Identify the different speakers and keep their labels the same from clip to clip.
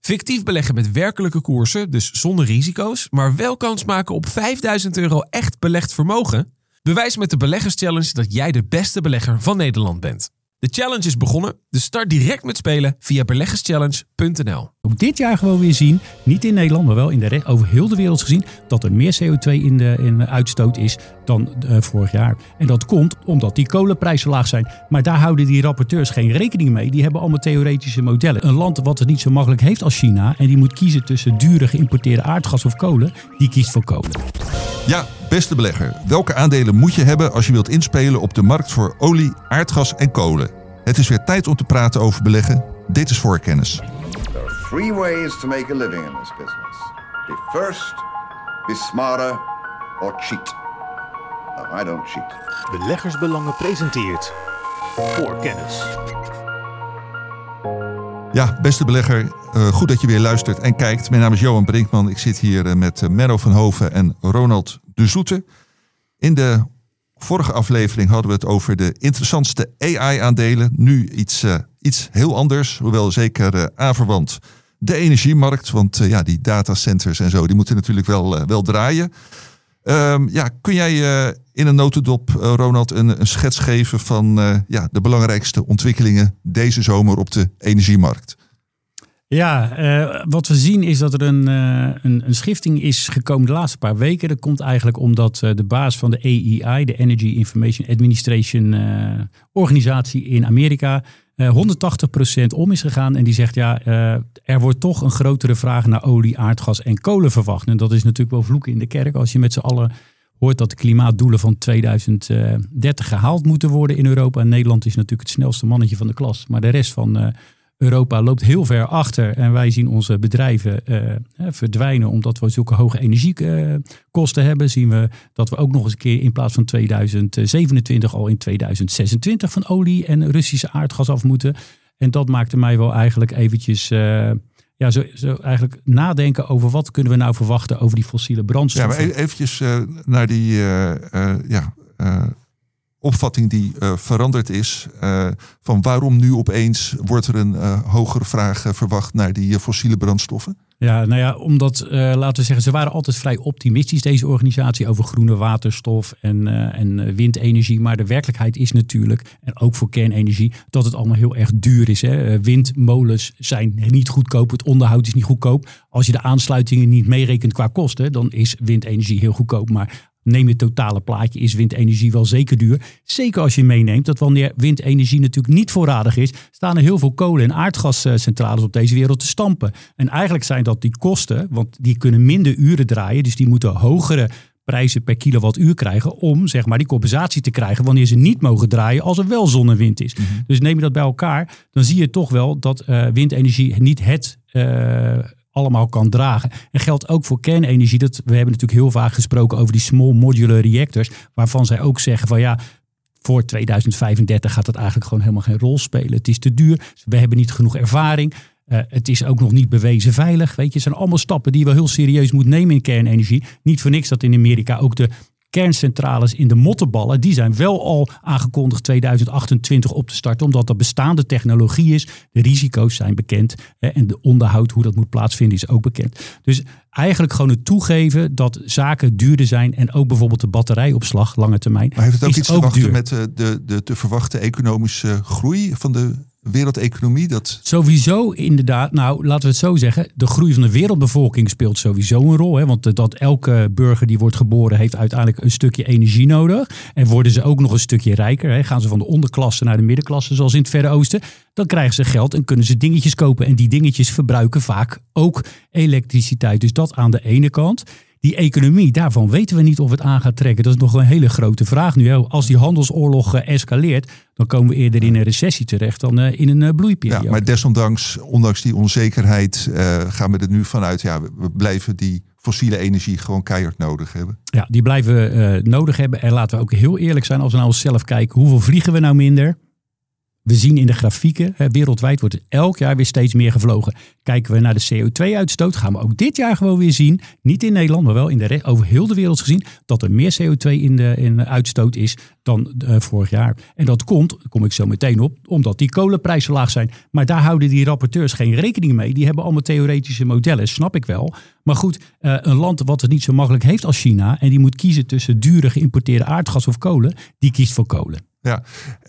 Speaker 1: Fictief beleggen met werkelijke koersen, dus zonder risico's, maar wel kans maken op €5.000 echt belegd vermogen? Bewijs met de Beleggerschallenge dat jij de beste belegger van Nederland bent. De challenge is begonnen, dus start direct met spelen via beleggerschallenge.nl.
Speaker 2: Ook dit jaar gewoon weer zien, niet in Nederland, maar wel over heel de wereld gezien, dat er meer CO2 in de uitstoot is dan vorig jaar. En dat komt omdat die kolenprijzen laag zijn. Maar daar houden die rapporteurs geen rekening mee. Die hebben allemaal theoretische modellen. Een land wat het niet zo makkelijk heeft als China en die moet kiezen tussen dure geïmporteerde aardgas of kolen, die kiest voor kolen.
Speaker 3: Ja, beste belegger. Welke aandelen moet je hebben als je wilt inspelen op de markt voor olie, aardgas en kolen? Het is weer tijd om te praten over beleggen. Dit is Voorkennis.
Speaker 4: There are 3 ways to make a living in this business. Be first, be smarter, or cheat. No, I don't cheat.
Speaker 5: Beleggersbelangen presenteert Voorkennis.
Speaker 3: Ja, beste belegger, goed dat je weer luistert en kijkt. Mijn naam is Johan Brinkman. Ik zit hier met Menno van Hoven en Ronald de Zoete. In de vorige aflevering hadden we het over de interessantste AI-aandelen. Nu iets heel anders, hoewel zeker aanverwant. De energiemarkt, want die datacenters en zo, die moeten natuurlijk wel draaien. Kun jij in een notendop, Ronald, een schets geven van de belangrijkste ontwikkelingen deze zomer op de energiemarkt?
Speaker 2: Ja, wat we zien is dat er een schifting is gekomen de laatste paar weken. Dat komt eigenlijk omdat de baas van de AEI, de Energy Information Administration organisatie in Amerika, 180% om is gegaan. En die zegt er wordt toch een grotere vraag naar olie, aardgas en kolen verwacht. En dat is natuurlijk wel vloeken in de kerk als je met z'n allen hoort dat de klimaatdoelen van 2030 gehaald moeten worden in Europa. En Nederland is natuurlijk het snelste mannetje van de klas. Maar de rest van Europa loopt heel ver achter en wij zien onze bedrijven verdwijnen omdat we zulke hoge energiekosten hebben. Zien we dat we ook nog eens een keer in plaats van 2027 al in 2026 van olie en Russische aardgas af moeten. En dat maakte mij wel eigenlijk eventjes zo eigenlijk nadenken over wat kunnen we nou verwachten over die fossiele brandstoffen.
Speaker 3: Ja, maar eventjes naar die opvatting die veranderd is. Van waarom nu opeens wordt er een hogere vraag verwacht naar die fossiele brandstoffen?
Speaker 2: Ja, omdat, laten we zeggen, ze waren altijd vrij optimistisch, deze organisatie, over groene waterstof en windenergie. Maar de werkelijkheid is natuurlijk, en ook voor kernenergie, dat het allemaal heel erg duur is. Hè. Windmolens zijn niet goedkoop, het onderhoud is niet goedkoop. Als je de aansluitingen niet meerekent qua kosten, dan is windenergie heel goedkoop. Maar neem je het totale plaatje, is windenergie wel zeker duur. Zeker als je meeneemt dat wanneer windenergie natuurlijk niet voorradig is, staan er heel veel kolen- en aardgascentrales op deze wereld te stampen. En eigenlijk zijn dat die kosten, want die kunnen minder uren draaien, dus die moeten hogere prijzen per kilowattuur krijgen om zeg maar die compensatie te krijgen wanneer ze niet mogen draaien als er wel zon en wind is. Mm-hmm. Dus neem je dat bij elkaar, dan zie je toch wel dat windenergie niet het allemaal kan dragen. En geldt ook voor kernenergie. We hebben natuurlijk heel vaak gesproken over die small modular reactors, waarvan zij ook zeggen van voor 2035 gaat het eigenlijk gewoon helemaal geen rol spelen. Het is te duur. We hebben niet genoeg ervaring. Het is ook nog niet bewezen veilig. Weet je, het zijn allemaal stappen die je wel heel serieus moet nemen in kernenergie. Niet voor niks dat in Amerika ook de kerncentrales in de mottenballen, die zijn wel al aangekondigd 2028 op te starten, omdat dat bestaande technologie is. De risico's zijn bekend en de onderhoud, hoe dat moet plaatsvinden, is ook bekend. Dus eigenlijk gewoon het toegeven dat zaken duurder zijn en ook bijvoorbeeld de batterijopslag, lange termijn.
Speaker 3: Maar heeft het ook iets te wachten
Speaker 2: duur
Speaker 3: met de te verwachten economische groei van de wereldeconomie?
Speaker 2: Sowieso inderdaad. Nou, laten we het zo zeggen. De groei van de wereldbevolking speelt sowieso een rol. Hè? Want dat elke burger die wordt geboren heeft uiteindelijk een stukje energie nodig. En worden ze ook nog een stukje rijker. Hè? Gaan ze van de onderklasse naar de middenklasse zoals in het Verre Oosten. Dan krijgen ze geld en kunnen ze dingetjes kopen. En die dingetjes verbruiken vaak ook elektriciteit. Dus dat aan de ene kant. Die economie, daarvan weten we niet of het aan gaat trekken. Dat is nog een hele grote vraag nu. Als die handelsoorlog escaleert, dan komen we eerder in een recessie terecht dan in een bloeiperiode.
Speaker 3: Ja, maar ondanks die onzekerheid gaan we er nu vanuit. Ja, we blijven die fossiele energie gewoon keihard nodig hebben. Ja,
Speaker 2: die blijven we nodig hebben. En laten we ook heel eerlijk zijn als we naar onszelf kijken. Hoeveel vliegen we nou minder? We zien in de grafieken, wereldwijd wordt er elk jaar weer steeds meer gevlogen. Kijken we naar de CO2-uitstoot, gaan we ook dit jaar gewoon weer zien, niet in Nederland, maar wel in over heel de wereld gezien, dat er meer CO2 in de uitstoot is dan vorig jaar. En dat komt, daar kom ik zo meteen op, omdat die kolenprijzen zo laag zijn. Maar daar houden die rapporteurs geen rekening mee. Die hebben allemaal theoretische modellen, snap ik wel. Maar goed, een land wat het niet zo makkelijk heeft als China en die moet kiezen tussen dure geïmporteerde aardgas of kolen, die kiest voor kolen.
Speaker 3: Ja,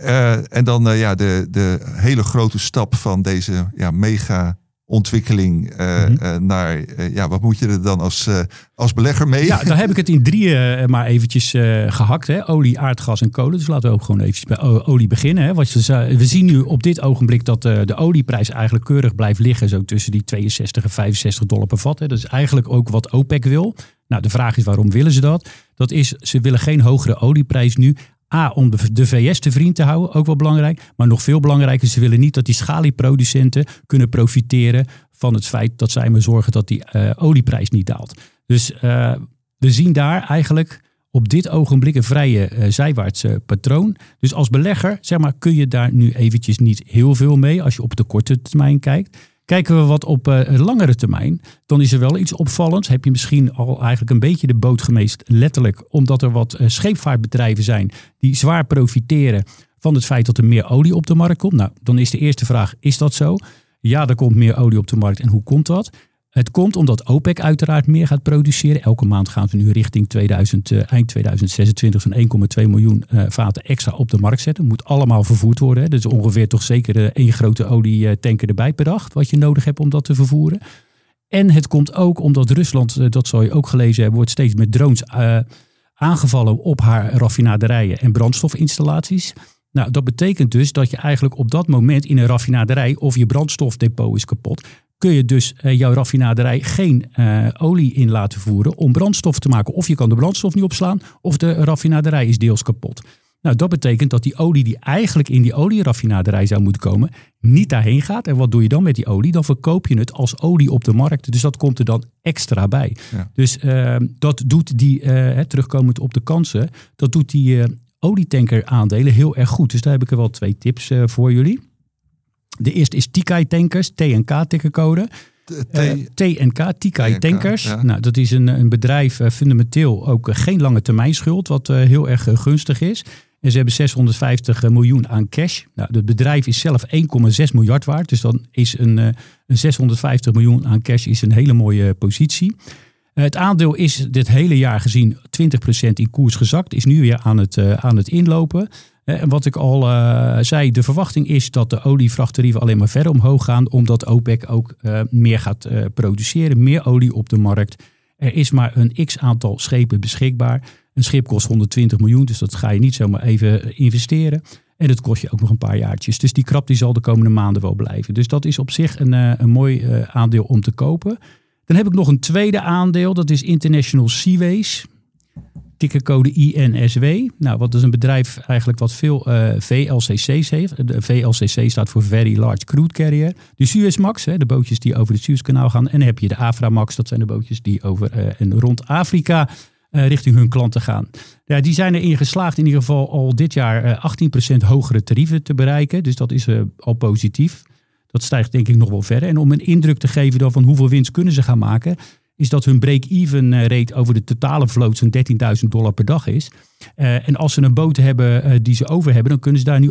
Speaker 3: en dan de hele grote stap van deze mega ontwikkeling naar, wat moet je er dan als belegger mee?
Speaker 2: Ja, daar heb ik het in 3 maar eventjes gehakt. Hè? Olie, aardgas en kolen. Dus laten we ook gewoon eventjes bij olie beginnen. Hè? We zien nu op dit ogenblik dat de olieprijs eigenlijk keurig blijft liggen. Zo tussen die 62 en 65 dollar per vat. Hè? Dat is eigenlijk ook wat OPEC wil. Nou, de vraag is waarom willen ze dat? Dat is, ze willen geen hogere olieprijs nu. Om de VS te vriend te houden, ook wel belangrijk. Maar nog veel belangrijker, ze willen niet dat die schalieproducenten kunnen profiteren van het feit dat zij maar zorgen dat die olieprijs niet daalt. Dus we zien daar eigenlijk op dit ogenblik een vrije zijwaarts patroon. Dus als belegger, zeg maar, kun je daar nu eventjes niet heel veel mee als je op de korte termijn kijkt. Kijken we wat op langere termijn, dan is er wel iets opvallends. Heb je misschien al eigenlijk een beetje de boot gemeest, letterlijk, omdat er wat scheepvaartbedrijven zijn die zwaar profiteren van het feit dat er meer olie op de markt komt. Nou, dan is de eerste vraag, is dat zo? Ja, er komt meer olie op de markt. En hoe komt dat? Het komt omdat OPEC uiteraard meer gaat produceren. Elke maand gaan we nu richting eind 2026 zo'n 1,2 miljoen vaten extra op de markt zetten. Moet allemaal vervoerd worden. Hè. Dus ongeveer toch zeker 1 grote olietanker erbij per dag. Wat je nodig hebt om dat te vervoeren. En het komt ook omdat Rusland, dat zal je ook gelezen hebben, wordt steeds met drones aangevallen op haar raffinaderijen en brandstofinstallaties. Nou, dat betekent dus dat je eigenlijk op dat moment in een raffinaderij of je brandstofdepot is kapot, kun je dus jouw raffinaderij geen olie in laten voeren om brandstof te maken. Of je kan de brandstof niet opslaan of de raffinaderij is deels kapot. Nou, dat betekent dat die olie die eigenlijk in die olieraffinaderij zou moeten komen, niet daarheen gaat. En wat doe je dan met die olie? Dan verkoop je het als olie op de markt. Dus dat komt er dan extra bij. Ja. Dus dat doet terugkomend op de kansen, dat doet die olietanker aandelen heel erg goed. Dus daar heb ik er wel 2 tips voor jullie. De eerste is Tikai Tankers, TNK tikkercode. TNK, Tikai Tankers. Ja. Nou, dat is een bedrijf fundamenteel ook geen lange termijn schuld, wat heel erg gunstig is. En ze hebben 650 miljoen aan cash. Nou, het bedrijf is zelf 1,6 miljard waard. Dus dan is een 650 miljoen aan cash is een hele mooie positie. Het aandeel is dit hele jaar gezien 20% in koers gezakt. Is nu weer aan het inlopen. En wat ik al zei, de verwachting is dat de olievrachttarieven alleen maar verder omhoog gaan, omdat OPEC ook meer gaat produceren, meer olie op de markt. Er is maar een x-aantal schepen beschikbaar. Een schip kost 120 miljoen, dus dat ga je niet zomaar even investeren. En dat kost je ook nog een paar jaartjes. Dus die krap die zal de komende maanden wel blijven. Dus dat is op zich een mooi aandeel om te kopen. Dan heb ik nog een tweede aandeel, dat is International Seaways. Tickercode INSW. Nou, wat is een bedrijf eigenlijk wat veel VLCC's heeft. De VLCC staat voor Very Large Crude Carrier. De Suezmax, de bootjes die over het Suezkanaal gaan. En dan heb je de Aframax, dat zijn de bootjes die over en rond Afrika richting hun klanten gaan. Ja, die zijn erin geslaagd in ieder geval al dit jaar 18% hogere tarieven te bereiken. Dus dat is al positief. Dat stijgt denk ik nog wel verder. En om een indruk te geven dan van hoeveel winst kunnen ze gaan maken, is dat hun break-even rate over de totale vloot zo'n $13.000 per dag is. En als ze een boot hebben die ze over hebben, dan kunnen ze daar nu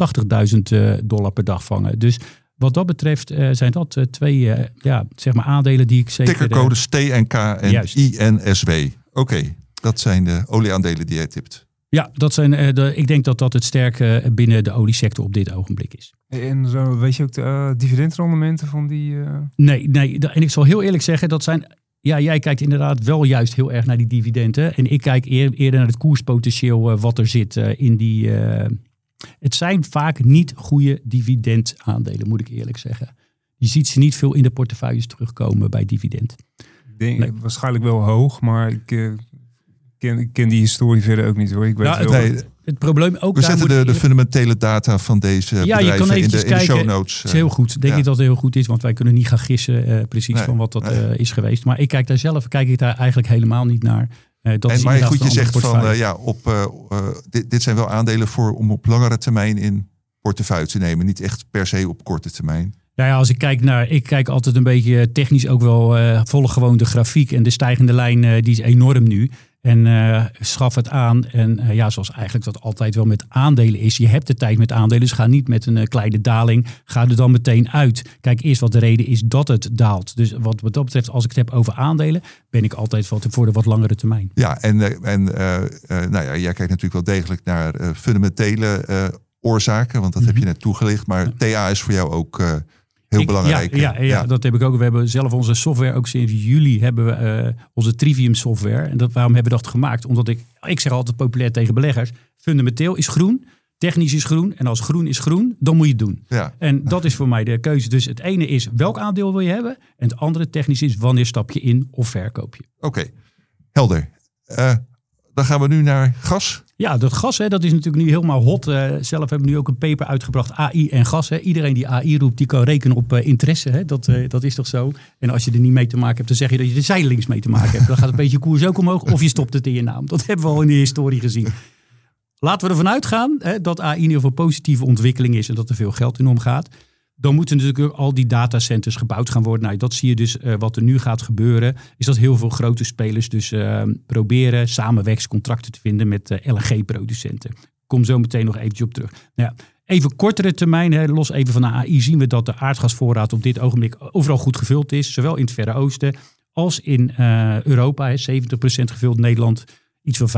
Speaker 2: $88.000 per dag vangen. Dus wat dat betreft zijn dat 2 aandelen die ik zeker...
Speaker 3: Tickercodes TNK en juist. INSW. Oké, dat zijn de olieaandelen die jij tipt.
Speaker 2: Ja, dat zijn ik denk dat dat het sterke binnen de oliesector op dit ogenblik is.
Speaker 6: En zo, weet je ook de dividendrendementen van die...
Speaker 2: Nee, en ik zal heel eerlijk zeggen, dat zijn... Ja, jij kijkt inderdaad wel juist heel erg naar die dividenden. En ik kijk eerder naar het koerspotentieel wat er zit in die... Het zijn vaak niet goede dividendaandelen, moet ik eerlijk zeggen. Je ziet ze niet veel in de portefeuilles terugkomen bij dividend.
Speaker 6: Ik denk waarschijnlijk wel hoog, maar ik ken die historie verder ook niet hoor. Ik weet
Speaker 2: het probleem ook.
Speaker 3: We zetten de fundamentele data van deze bedrijven in de show notes.
Speaker 2: Het is heel goed. Denk ik dat het heel goed is, want wij kunnen niet gaan gissen precies van wat dat is geweest. Maar ik kijk daar eigenlijk helemaal niet naar.
Speaker 3: Maar goed, je zegt van dit zijn wel aandelen om op langere termijn in portefeuille te nemen. Niet echt per se op korte termijn.
Speaker 2: Nou ja, als ik kijk altijd een beetje technisch ook wel, volg gewoon de grafiek en de stijgende lijn die is enorm nu. En schaf het aan. En zoals eigenlijk dat altijd wel met aandelen is. Je hebt de tijd met aandelen, dus ga niet met een kleine daling. Ga er dan meteen uit. Kijk eerst wat de reden is dat het daalt. Dus wat dat betreft, als ik het heb over aandelen, ben ik altijd voor de wat langere termijn.
Speaker 3: Ja, jij kijkt natuurlijk wel degelijk naar fundamentele oorzaken. Want dat heb je net toegelicht. Maar TA is voor jou ook heel belangrijk.
Speaker 2: Ja, dat heb ik ook. We hebben zelf onze software, ook sinds juli hebben we onze Trivium software. En waarom hebben we dat gemaakt? Omdat ik zeg altijd populair tegen beleggers, fundamenteel is groen, technisch is groen. En als groen is groen, dan moet je het doen. Ja. En dat is voor mij de keuze. Dus het ene is welk aandeel wil je hebben? En het andere technisch is wanneer stap je in of verkoop je.
Speaker 3: Oké, helder. Dan gaan we nu naar gas.
Speaker 2: Ja, dat gas, dat is natuurlijk nu helemaal hot. Zelf hebben we nu ook een paper uitgebracht, AI en gas. Iedereen die AI roept, die kan rekenen op interesse. Dat is toch zo? En als je er niet mee te maken hebt, dan zeg je dat je er zijdelings mee te maken hebt. Dan gaat een beetje koers ook omhoog of je stopt het in je naam. Dat hebben we al in de historie gezien. Laten we ervan uitgaan dat AI in ieder geval positieve ontwikkeling is en dat er veel geld in omgaat. Dan moeten natuurlijk ook al die datacenters gebouwd gaan worden. Nou, dat zie je dus wat er nu gaat gebeuren. Is dat heel veel grote spelers dus proberen samenwerkscontracten te vinden met LNG-producenten. Ik kom zo meteen nog eventjes op terug. Nou ja, even kortere termijn, los even van de AI, zien we dat de aardgasvoorraad op dit ogenblik overal goed gevuld is. Zowel in het Verre Oosten als in Europa. 70% gevuld, Nederland iets van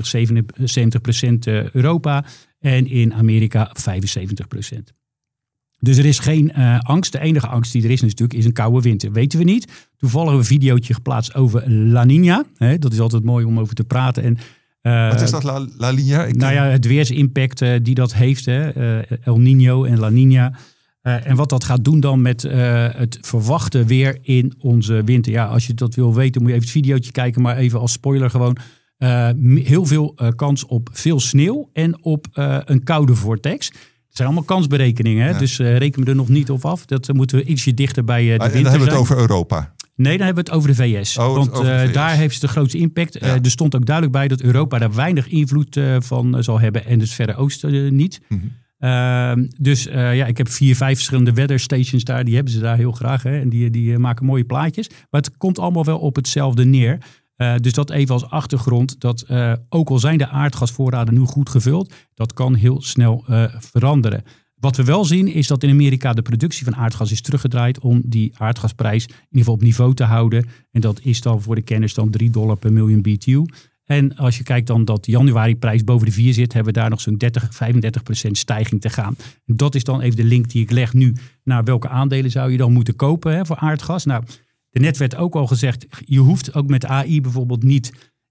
Speaker 2: 75% Europa. En in Amerika 75%. Dus er is geen angst. De enige angst die er is natuurlijk is een koude winter. Weten we niet. Toevallig hebben we een videootje geplaatst over La Niña. Dat is altijd mooi om over te praten. En,
Speaker 3: wat is dat, La Niña?
Speaker 2: Het weersimpact die dat heeft. El Niño en La Niña. En wat dat gaat doen dan met het verwachte weer in onze winter. Ja, als je dat wil weten moet je even het videootje kijken. Maar even als spoiler gewoon. Heel veel kans op veel sneeuw en op een koude vortex. Het zijn allemaal kansberekeningen, ja. Dus reken me er nog niet op af. Dat moeten we ietsje dichter bij de winter zijn.
Speaker 3: En dan hebben we het over Europa?
Speaker 2: Nee, dan hebben we het over de VS. Want daar heeft het de grootste impact. Ja. Er stond ook duidelijk bij dat Europa daar weinig invloed van zal hebben. En het Verre Oosten niet. Mm-hmm. Ik heb 4-5 verschillende weather stations daar. Die hebben ze daar heel graag. Hè? En die maken mooie plaatjes. Maar het komt allemaal wel op hetzelfde neer. Dus dat even als achtergrond, dat ook al zijn de aardgasvoorraden nu goed gevuld, dat kan heel snel veranderen. Wat we wel zien is dat in Amerika de productie van aardgas is teruggedraaid om die aardgasprijs in ieder geval op niveau te houden. En dat is dan voor de kenners dan $3 per miljoen BTU. En als je kijkt dan dat de januari-prijs boven de 4 zit, hebben we daar nog zo'n 35% stijging te gaan. En dat is dan even de link die ik leg nu naar welke aandelen zou je dan moeten kopen voor aardgas. Nou, net werd ook al gezegd, je hoeft ook met AI bijvoorbeeld niet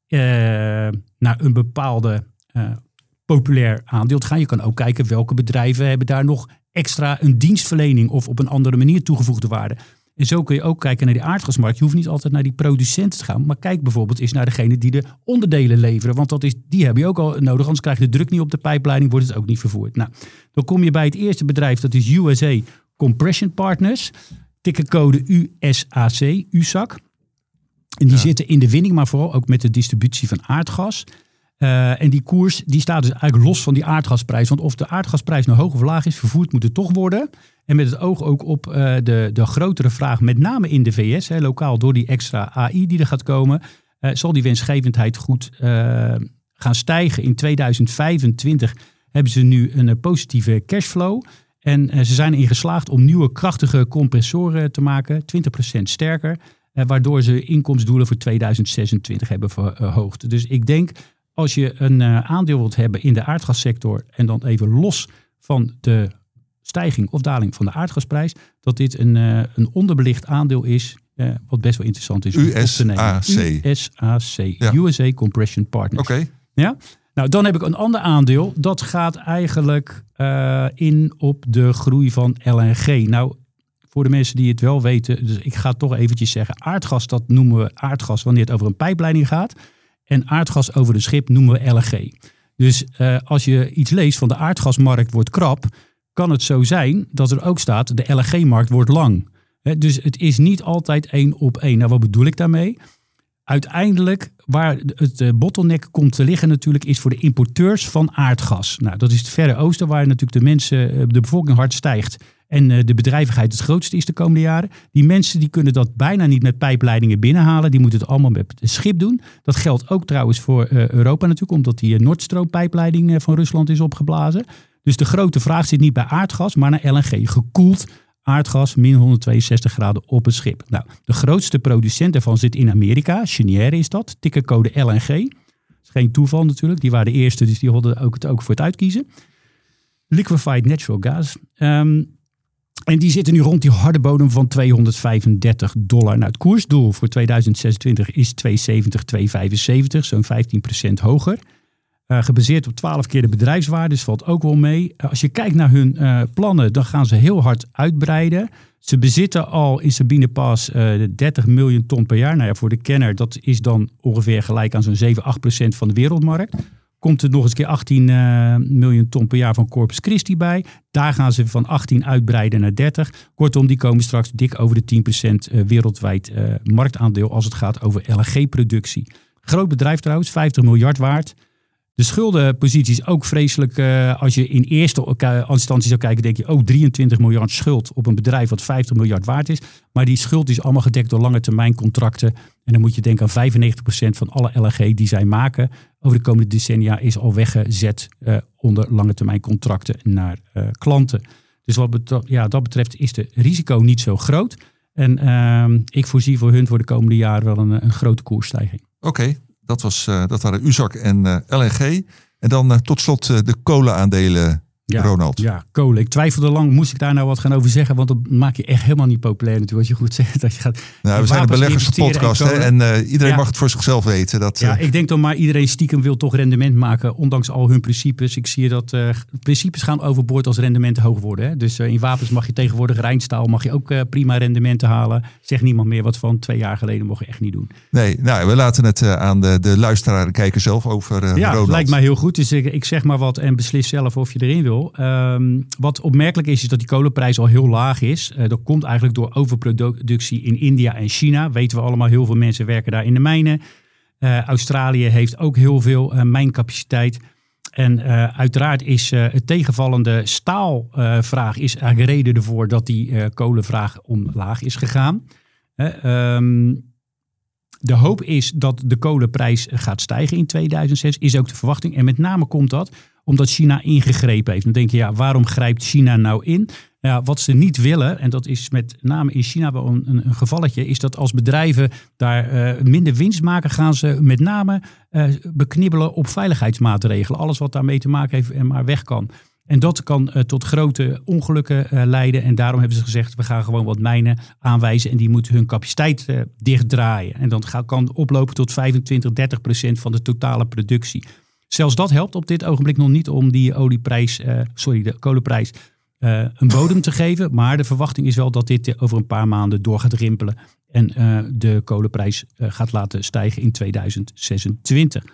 Speaker 2: naar een bepaalde populair aandeel te gaan. Je kan ook kijken welke bedrijven hebben daar nog extra een dienstverlening of op een andere manier toegevoegde waarde. En zo kun je ook kijken naar die aardgasmarkt. Je hoeft niet altijd naar die producenten te gaan, maar kijk bijvoorbeeld eens naar degene die de onderdelen leveren. Want die heb je ook al nodig, anders krijg je de druk niet op de pijpleiding, wordt het ook niet vervoerd. Nou, dan kom je bij het eerste bedrijf, dat is USA Compression Partners. Tickercode USAC. En die zitten in de winning, maar vooral ook met de distributie van aardgas. En die koers die staat dus eigenlijk los van die aardgasprijs. Want of de aardgasprijs nou hoog of laag is, vervoerd moet het toch worden. En met het oog ook op de grotere vraag, met name in de VS, lokaal door die extra AI die er gaat komen, zal die winstgevendheid goed gaan stijgen. In 2025 hebben ze nu een positieve cashflow. En ze zijn erin geslaagd om nieuwe krachtige compressoren te maken, 20% sterker. Waardoor ze inkomensdoelen voor 2026 hebben verhoogd. Dus ik denk, als je een aandeel wilt hebben in de aardgassector en dan even los van de stijging of daling van de aardgasprijs, dat dit een onderbelicht aandeel is, wat best wel interessant is. USAC. Ja. USA Compression Partners.
Speaker 3: Oké.
Speaker 2: Ja? Nou, dan heb ik een ander aandeel. Dat gaat eigenlijk in op de groei van LNG. Nou, voor de mensen die het wel weten, dus ik ga het toch eventjes zeggen. Aardgas, dat noemen we aardgas wanneer het over een pijpleiding gaat. En aardgas over een schip noemen we LNG. Dus als je iets leest van de aardgasmarkt wordt krap, kan het zo zijn dat er ook staat de LNG-markt wordt lang. Dus het is niet altijd 1 op 1. Nou, wat bedoel ik daarmee? Uiteindelijk, waar het bottleneck komt te liggen natuurlijk, is voor de importeurs van aardgas. Nou, dat is het Verre Oosten, waar natuurlijk de bevolking hard stijgt. en de bedrijvigheid het grootste is de komende jaren. Die mensen die kunnen dat bijna niet met pijpleidingen binnenhalen. Die moeten het allemaal met een schip doen. Dat geldt ook trouwens voor Europa natuurlijk, omdat die Noordstroom-pijpleiding van Rusland is opgeblazen. Dus de grote vraag zit niet bij aardgas, maar naar LNG. Gekoeld aardgas, min 162 graden op het schip. Nou, de grootste producent daarvan zit in Amerika. Cheniere is dat. Tickercode LNG. Dat is geen toeval natuurlijk. Die waren de eerste, dus die hadden het ook voor het uitkiezen. Liquefied natural gas. En die zitten nu rond die harde bodem van $235. Nou, het koersdoel voor 2026 is 270, 275, zo'n 15% hoger. Gebaseerd op 12 keer de bedrijfswaarde, dus valt ook wel mee. Als je kijkt naar hun plannen, dan gaan ze heel hard uitbreiden. Ze bezitten al in Sabine Pass 30 miljoen ton per jaar. Nou ja, voor de kenner, dat is dan ongeveer gelijk aan zo'n 7-8% van de wereldmarkt. Komt er nog eens keer 18 miljoen ton per jaar van Corpus Christi bij. Daar gaan ze van 18 uitbreiden naar 30. Kortom, die komen straks dik over de 10% wereldwijd marktaandeel als het gaat over LNG-productie. Groot bedrijf trouwens, 50 miljard waard. De schuldenpositie is ook vreselijk. Als je in eerste instantie zou kijken, denk je, 23 miljard schuld op een bedrijf wat 50 miljard waard is. Maar die schuld is allemaal gedekt door lange termijn contracten. En dan moet je denken aan 95% van alle LNG die zij maken over de komende decennia is al weggezet onder lange termijn contracten naar klanten. Dus wat dat betreft is de risico niet zo groot. En ik voorzie voor hun voor de komende jaren wel een grote koersstijging.
Speaker 3: Oké. Dat waren UZAC en LNG. En dan tot slot de kolenaandelen, Ronald.
Speaker 2: Ja, kolen. Ik twijfelde lang, moest ik daar nou wat gaan over zeggen? Want dat maak je echt helemaal niet populair natuurlijk. Als je goed zegt dat je gaat...
Speaker 3: Nou, we zijn een beleggerspodcast en iedereen mag het voor zichzelf weten.
Speaker 2: Ik denk dan maar iedereen stiekem wil toch rendement maken, ondanks al hun principes. Ik zie dat principes gaan overboord als rendementen hoog worden. Hè? Dus in wapens mag je tegenwoordig Rijnstaal, mag je ook prima rendementen halen. Zegt niemand meer wat van 2 jaar geleden mocht je echt niet doen.
Speaker 3: Nee, nou, we laten het aan de luisteraar kijken zelf over Ronald.
Speaker 2: Lijkt mij heel goed. Dus ik zeg maar wat en beslis zelf of je erin wil. Wat opmerkelijk is dat die kolenprijs al heel laag is. Dat komt eigenlijk door overproductie in India en China. Weten we allemaal, heel veel mensen werken daar in de mijnen. Australië heeft ook heel veel mijncapaciteit. En uiteraard is het tegenvallende staalvraag is eigenlijk reden ervoor dat die kolenvraag omlaag is gegaan. De hoop is dat de kolenprijs gaat stijgen in 2006, is ook de verwachting. En met name komt dat omdat China ingegrepen heeft. Dan denk je, waarom grijpt China nou in? Wat ze niet willen, en dat is met name in China wel een gevalletje, is dat als bedrijven daar minder winst maken, gaan ze met name beknibbelen op veiligheidsmaatregelen. Alles wat daarmee te maken heeft en maar weg kan. En dat kan tot grote ongelukken leiden. En daarom hebben ze gezegd, we gaan gewoon wat mijnen aanwijzen en die moeten hun capaciteit dichtdraaien. En dan kan oplopen tot 25-30% van de totale productie. Zelfs dat helpt op dit ogenblik nog niet om die de kolenprijs een bodem te geven. Maar de verwachting is wel dat dit over een paar maanden door gaat rimpelen. En de kolenprijs gaat laten stijgen in 2026.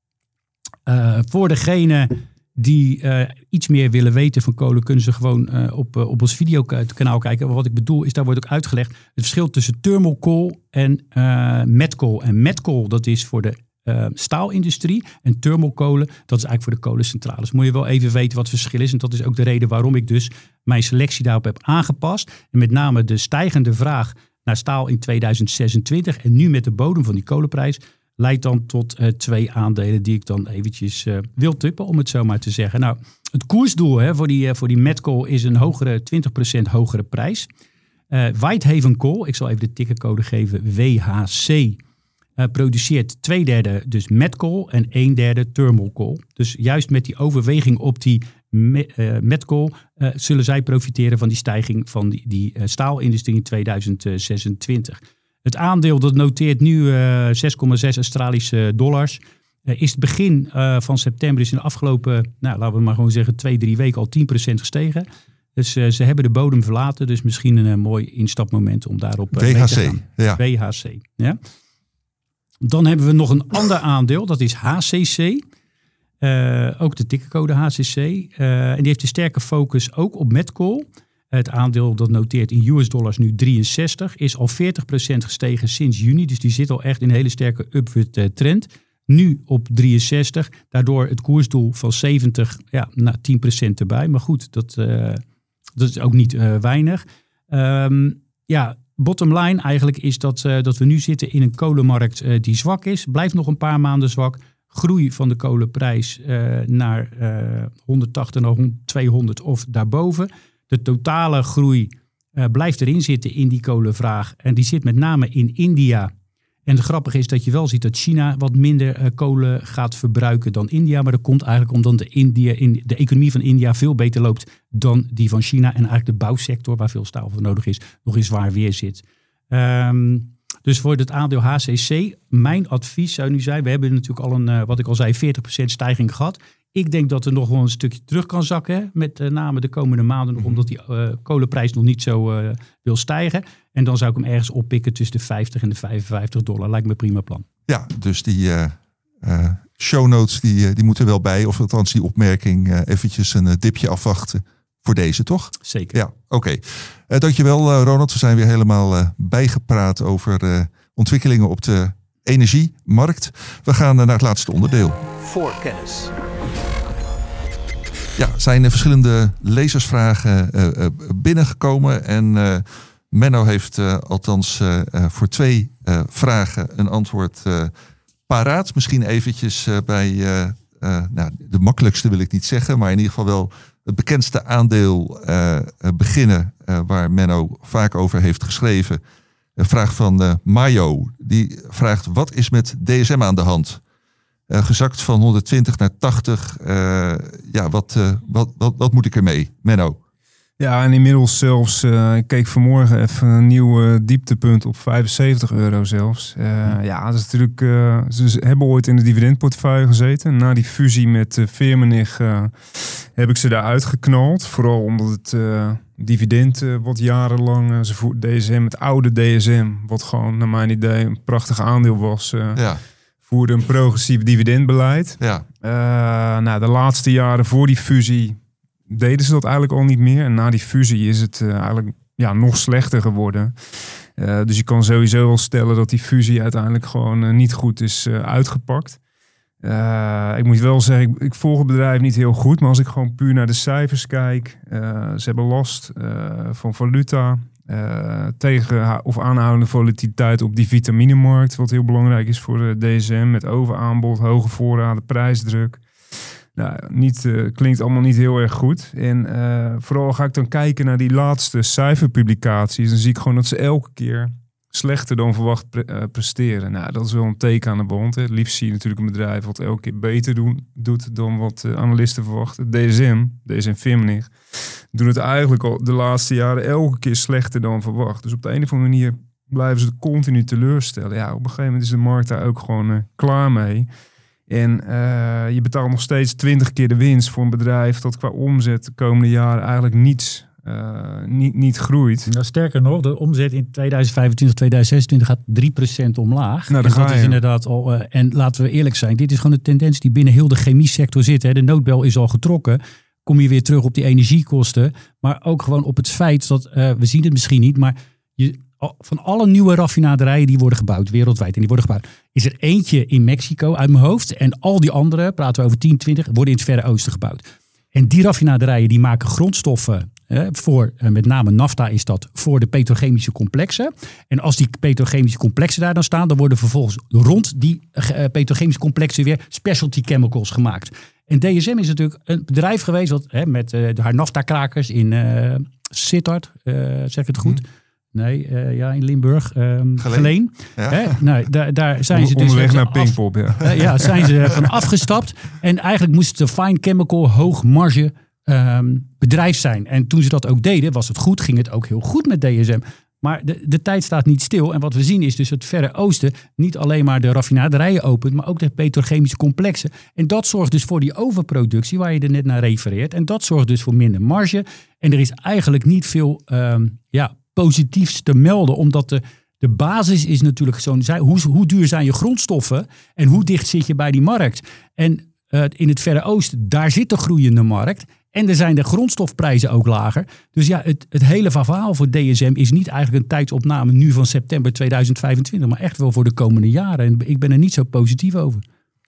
Speaker 2: Voor degene die iets meer willen weten van kolen, kunnen ze gewoon op ons videokanaal kijken. Wat ik bedoel is, daar wordt ook uitgelegd het verschil tussen thermal coal en met coal. En met coal, dat is voor de staalindustrie, en thermalkolen, dat is eigenlijk voor de kolencentrales. Moet je wel even weten wat het verschil is. En dat is ook de reden waarom ik dus mijn selectie daarop heb aangepast. En met name de stijgende vraag naar staal in 2026 en nu met de bodem van die kolenprijs leidt dan tot 2 aandelen die ik dan eventjes wil tippen, om het zo maar te zeggen. Nou, het koersdoel voor die met coal is een 20% hogere prijs. Whitehaven Coal, ik zal even de tickercode geven, WHC, produceert 2/3 dus met coal en 1/3 thermal coal. Dus juist met die overweging op die met coal zullen zij profiteren van die stijging van die staalindustrie in 2026. Het aandeel dat noteert nu 6,6 Australische dollars. Is het begin van september is in de afgelopen, laten we maar gewoon zeggen, 2-3 weken al 10% gestegen. Dus ze hebben de bodem verlaten. Dus misschien een mooi instapmoment om daarop mee te gaan. Ja. WHC. Ja. Dan hebben we nog een ander aandeel. Dat is HCC. Ook de tickercode HCC. En die heeft een sterke focus ook op met coal. Het aandeel dat noteert in US dollars nu 63. Is al 40% gestegen sinds juni. Dus die zit al echt in een hele sterke upward trend. Nu op 63. Daardoor het koersdoel van 70. 10% erbij. Maar goed, dat Dat is ook niet weinig. Bottom line eigenlijk is dat we nu zitten in een kolenmarkt die zwak is. Blijft nog een paar maanden zwak. Groei van de kolenprijs naar 180 naar 200 of daarboven. De totale groei blijft erin zitten in die kolenvraag. En die zit met name in India. En het grappige is dat je wel ziet dat China wat minder kolen gaat verbruiken dan India. Maar dat komt eigenlijk omdat de economie van India veel beter loopt dan die van China. En eigenlijk de bouwsector, waar veel staal voor nodig is, nog in zwaar weer zit. Dus voor het aandeel HCC, mijn advies zou nu zijn, we hebben natuurlijk al een, wat ik al zei, 40% stijging gehad. Ik denk dat er nog wel een stukje terug kan zakken, met name de komende maanden, omdat die kolenprijs nog niet zo wil stijgen. En dan zou ik hem ergens oppikken tussen de $50 en de $55. Lijkt me een prima plan. Ja, dus die show notes die moeten wel bij, of althans die opmerking eventjes een dipje afwachten voor deze, toch? Zeker. Ja, oké. Dankjewel Ronald. We zijn weer helemaal bijgepraat over ontwikkelingen op de energiemarkt. We gaan naar het laatste onderdeel.
Speaker 5: Voor kennis.
Speaker 3: Ja, er zijn verschillende lezersvragen binnengekomen. En Menno heeft althans voor 2 vragen een antwoord paraat. Misschien eventjes bij de makkelijkste wil ik niet zeggen. Maar in ieder geval wel het bekendste aandeel beginnen. Waar Menno vaak over heeft geschreven. Een vraag van Mayo. Die vraagt, wat is met DSM aan de hand? Gezakt van 120 naar 80. Wat moet ik ermee? Menno?
Speaker 6: Ja, en inmiddels zelfs, ik keek vanmorgen even een nieuw dieptepunt op €75 zelfs. Dat is natuurlijk, ze hebben ooit in de dividendportefeuille gezeten. Na die fusie met Firmenich heb ik ze daar uitgeknald. Vooral omdat het dividend wat jarenlang, DSM, het oude DSM, wat gewoon naar mijn idee een prachtig aandeel was, voerde een progressief dividendbeleid. Ja. De laatste jaren voor die fusie deden ze dat eigenlijk al niet meer. En na die fusie is het eigenlijk nog slechter geworden. Dus je kan sowieso wel stellen dat die fusie uiteindelijk gewoon niet goed is uitgepakt. Ik moet wel zeggen, ik volg het bedrijf niet heel goed. Maar als ik gewoon puur naar de cijfers kijk. Ze hebben last van valuta. Tegen of aanhoudende volatiliteit op die vitaminemarkt. Wat heel belangrijk is voor de DSM. Met overaanbod, hoge voorraden, prijsdruk. Klinkt allemaal niet heel erg goed. En vooral ga ik dan kijken naar die laatste cijferpublicaties. Dan zie ik gewoon dat ze elke keer slechter dan verwacht presteren. Nou, dat is wel een teken aan de wand. Het liefst zie je natuurlijk een bedrijf wat elke keer beter doet dan wat analisten verwachten. DSM Firmenich, doen het eigenlijk al de laatste jaren elke keer slechter dan verwacht. Dus op de een of andere manier blijven ze continu teleurstellen. Ja, op een gegeven moment is de markt daar ook gewoon klaar mee. En je betaalt nog steeds 20 keer de winst voor een bedrijf dat qua omzet de komende jaren eigenlijk niet groeit.
Speaker 2: Nou, sterker nog, de omzet in 2025, 2026 gaat 3% omlaag.
Speaker 6: Nou,
Speaker 2: en dat is inderdaad al. En laten we eerlijk zijn, dit is gewoon een tendens die binnen heel de chemiesector zit. Hè. De noodbel is al getrokken. Kom je weer terug op die energiekosten. Maar ook gewoon op het feit dat, we zien het misschien niet, maar van alle nieuwe raffinaderijen die worden gebouwd wereldwijd, en die worden gebouwd, is er eentje in Mexico uit mijn hoofd. En al die andere, praten we over 10, 20, worden in het Verre Oosten gebouwd. En die raffinaderijen die maken grondstoffen voor, met name nafta is dat, voor de petrochemische complexen. En als die petrochemische complexen daar dan staan, dan worden vervolgens rond die petrochemische complexen weer specialty chemicals gemaakt. En DSM is natuurlijk een bedrijf geweest wat met haar nafta-krakers in Sittard, zeg ik het goed? Nee, in Limburg. Geleen. Ja. Daar zijn ze dus
Speaker 6: onderweg naar Pinkpop,
Speaker 2: zijn ze van afgestapt. En eigenlijk moest het een fine chemical, hoog marge bedrijf zijn. En toen ze dat ook deden, was het goed. Ging het ook heel goed met DSM. Maar de tijd staat niet stil. En wat we zien is dus het Verre Oosten niet alleen maar de raffinaderijen opent, maar ook de petrochemische complexen. En dat zorgt dus voor die overproductie waar je er net naar refereert. En dat zorgt dus voor minder marge. En er is eigenlijk niet veel positiefs te melden, omdat de basis is natuurlijk hoe duur zijn je grondstoffen en hoe dicht zit je bij die markt. En in het Verre Oosten, daar zit de groeiende markt. En er zijn de grondstofprijzen ook lager. Dus ja, het hele verhaal voor DSM is niet eigenlijk een tijdsopname nu van september 2025, maar echt wel voor de komende jaren. En ik ben er niet zo positief over.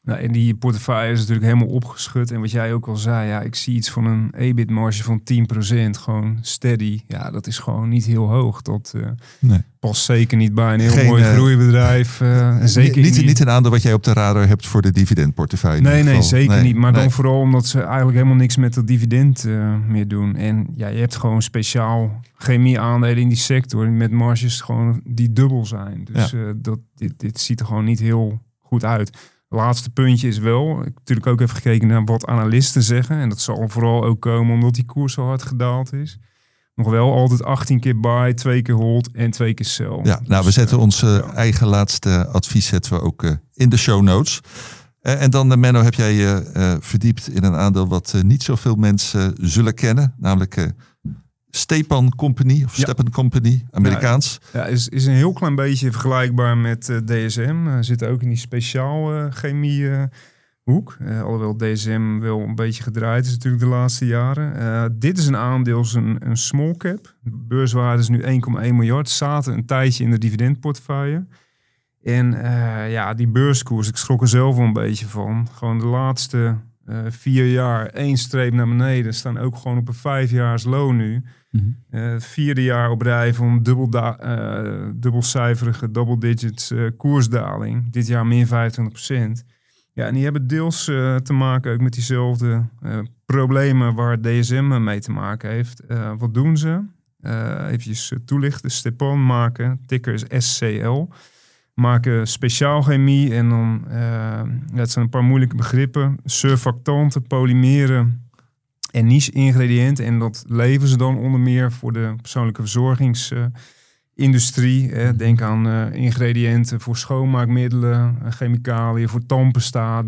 Speaker 6: Nou, en die portefeuille is natuurlijk helemaal opgeschud. En wat jij ook al zei, ja, ik zie iets van een EBIT-marge van 10%. Gewoon steady. Ja, dat is gewoon niet heel hoog. Dat past zeker niet bij een heel mooi groeibedrijf. Zeker
Speaker 3: niet een aandeel wat jij op de radar hebt voor de dividendportefeuille.
Speaker 6: Nee, zeker niet. Maar dan vooral omdat ze eigenlijk helemaal niks met dat dividend meer doen. En ja, je hebt gewoon speciaal chemie-aandelen in die sector met marges gewoon die dubbel zijn. Dus dit ziet er gewoon niet heel goed uit. Laatste puntje is wel, ik heb natuurlijk ook even gekeken naar wat analisten zeggen. En dat zal vooral ook komen omdat die koers zo hard gedaald is. Nog wel altijd 18 keer buy, 2 keer hold en 2 keer sell.
Speaker 3: Ja, dus, nou we zetten ons eigen laatste advies zetten we ook in de show notes. En dan Menno, heb jij je verdiept in een aandeel wat niet zoveel mensen zullen kennen. Namelijk Stepan Company of Stepan Company, Amerikaans.
Speaker 6: Ja, is een heel klein beetje vergelijkbaar met DSM. Zit ook in die speciaal chemie hoek. Alhoewel DSM wel een beetje gedraaid is natuurlijk de laatste jaren. Dit is een aandeel, een small cap. De beurswaarde is nu 1,1 miljard. Zaten een tijdje in de dividendportefeuille. En die beurskoers, ik schrok er zelf wel een beetje van. Gewoon de laatste 4 jaar 1 streep naar beneden. Staan ook gewoon op een 5-jaars low nu. Het 4e jaar op rij van dubbelcijferige double digits koersdaling. Dit jaar min 25%. Ja, en die hebben deels te maken ook met diezelfde problemen waar DSM mee te maken heeft. Wat doen ze? Eventjes toelichten. Stepan maken, ticker is SCL. Maken speciaalchemie en dan, het zijn een paar moeilijke begrippen. Surfactanten, polymeren en niche-ingrediënten. En dat leveren ze dan onder meer voor de persoonlijke verzorgingsindustrie. Denk aan ingrediënten voor schoonmaakmiddelen, chemicaliën, voor tandpasta.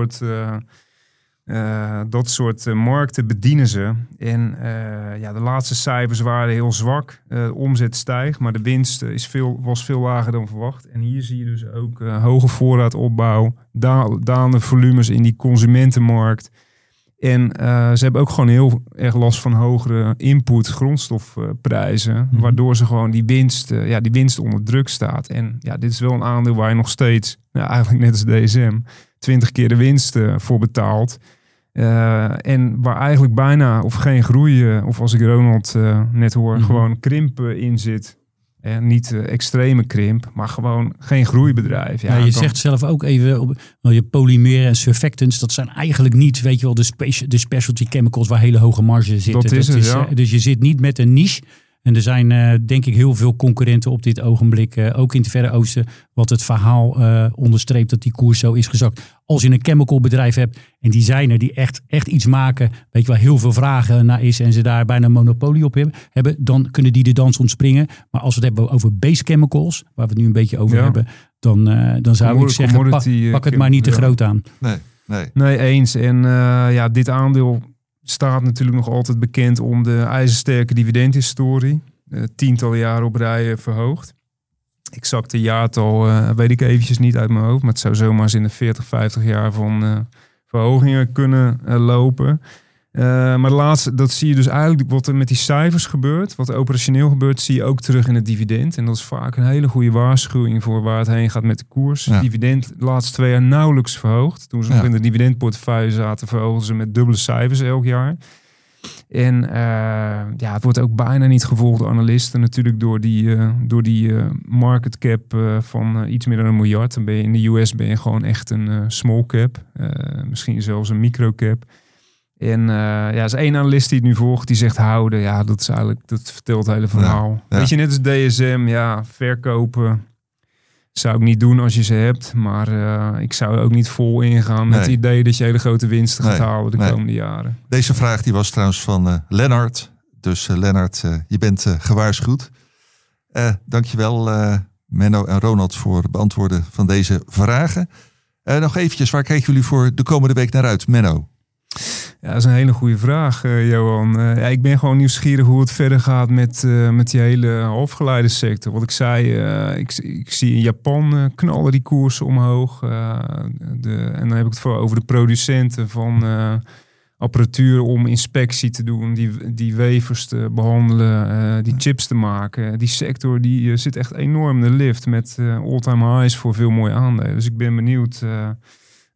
Speaker 6: Dat soort markten bedienen ze. En de laatste cijfers waren heel zwak. De omzet stijgt, maar de winst was veel lager dan verwacht. En hier zie je dus ook hoge voorraadopbouw, dalende volumes in die consumentenmarkt. En ze hebben ook gewoon heel erg last van hogere input grondstofprijzen. Waardoor ze gewoon die winst onder druk staat. En ja, dit is wel een aandeel waar je nog steeds, eigenlijk net als DSM, 20 keer de winst voor betaalt. En waar eigenlijk bijna of geen groei, of als ik Ronald net hoor, gewoon krimp in zit. Niet extreme krimp, maar gewoon geen groeibedrijf.
Speaker 2: Ja, je zegt zelf ook even, je polymeren en surfactants, dat zijn eigenlijk niet, weet je wel, de specialty chemicals waar hele hoge marges zitten.
Speaker 6: Dat is het.
Speaker 2: Dus je zit niet met een niche. En er zijn denk ik heel veel concurrenten op dit ogenblik, ook in het Verre Oosten, wat het verhaal onderstreept dat die koers zo is gezakt. Als je een chemicalbedrijf hebt en die zijn er die echt iets maken, weet je waar heel veel vragen naar is en ze daar bijna een monopolie op hebben, dan kunnen die de dans ontspringen. Maar als we het hebben over base chemicals, waar we het nu een beetje over hebben, dan zou ik zeggen, pak het maar niet te groot aan.
Speaker 6: Nee, eens. En dit aandeel staat natuurlijk nog altijd bekend om de ijzersterke dividendhistorie. Tientallen jaren op rij verhoogd. Exacte jaartal weet ik eventjes niet uit mijn hoofd. Maar het zou zomaar eens in de 40, 50 jaar van verhogingen kunnen lopen. Maar laatste, dat zie je dus eigenlijk wat er met die cijfers gebeurt. Wat operationeel gebeurt, zie je ook terug in het dividend. En dat is vaak een hele goede waarschuwing voor waar het heen gaat met de koers. Ja. Dividend de laatste 2 jaar nauwelijks verhoogd. Toen ze nog in de dividendportefeuille zaten, verhoogden ze met dubbele cijfers elk jaar. En het wordt ook bijna niet gevolgd door analisten. Natuurlijk door die market cap van iets meer dan 1 miljard. Dan ben je in de US gewoon echt een small cap. Misschien zelfs een microcap. En er is 1 analist die het nu volgt, die zegt houden. Ja, dat vertelt het hele verhaal. Ja. Weet je, net als DSM, verkopen zou ik niet doen als je ze hebt. Maar ik zou er ook niet vol ingaan met het idee dat je hele grote winsten gaat halen de komende jaren.
Speaker 3: Deze vraag die was trouwens van Lennart. Dus Lennart, je bent gewaarschuwd. Dankjewel Menno en Ronald voor het beantwoorden van deze vragen. Nog eventjes, waar kijken jullie voor de komende week naar uit, Menno?
Speaker 6: Ja, dat is een hele goede vraag, Johan. Ik ben gewoon nieuwsgierig hoe het verder gaat met die hele halfgeleidensector. Wat ik zei, ik zie in Japan knallen die koersen omhoog. En dan heb ik het vooral over de producenten van apparatuur om inspectie te doen, die wevers te behandelen, die chips te maken. Die sector die zit echt enorm in de lift met all-time highs voor veel mooie aandelen. Dus ik ben benieuwd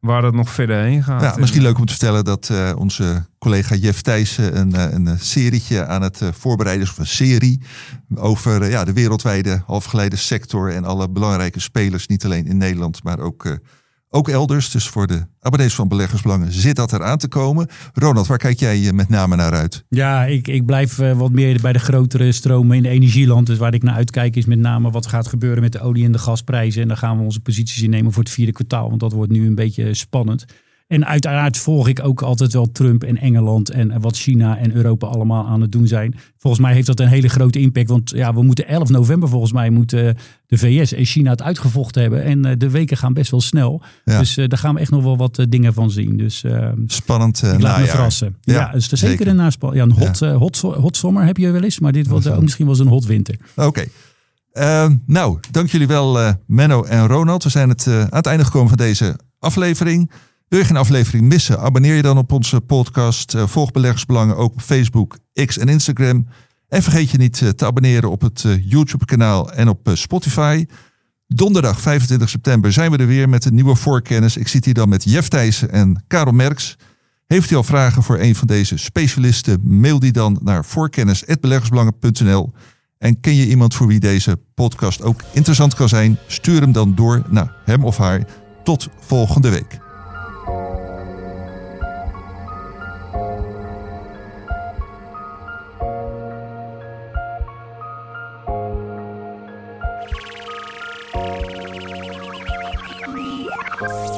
Speaker 6: waar dat nog verder heen gaat.
Speaker 3: Ja, misschien leuk om te vertellen dat onze collega Jeff Thijssen een serietje aan het voorbereiden is. Of een serie over de wereldwijde halfgeleide sector en alle belangrijke spelers. Niet alleen in Nederland, maar ook elders. Dus voor de abonnees van Beleggersbelangen zit dat eraan te komen. Ronald, waar kijk jij met name naar uit?
Speaker 2: Ja, ik blijf wat meer bij de grotere stromen in de energieland. Dus waar ik naar uitkijk is met name wat gaat gebeuren met de olie- en de gasprijzen. En daar gaan we onze posities innemen voor het 4e kwartaal. Want dat wordt nu een beetje spannend. En uiteraard volg ik ook altijd wel Trump en Engeland en wat China en Europa allemaal aan het doen zijn. Volgens mij heeft dat een hele grote impact. Want we moeten 11 november volgens mij moeten de VS en China het uitgevochten hebben. En de weken gaan best wel snel. Ja. Dus daar gaan we echt nog wel wat dingen van zien. Dus
Speaker 3: spannend
Speaker 2: ik laat me verrassen. Ja, dus er zeker een naspel. Ja, een hot zomer heb je wel eens. Maar dit wordt ook misschien wel eens een hot winter.
Speaker 3: Oké. Dank jullie wel Menno en Ronald. We zijn aan het einde gekomen van deze aflevering. Wil je geen aflevering missen? Abonneer je dan op onze podcast. Volg Beleggersbelangen ook op Facebook, X en Instagram. En vergeet je niet te abonneren op het YouTube-kanaal en op Spotify. Donderdag 25 september zijn we er weer met een nieuwe voorkennis. Ik zit hier dan met Jeff Thijssen en Karel Merks. Heeft u al vragen voor een van deze specialisten? Mail die dan naar voorkennis@beleggersbelangen.nl. En ken je iemand voor wie deze podcast ook interessant kan zijn? Stuur hem dan door naar hem of haar. Tot volgende week.
Speaker 7: Bye.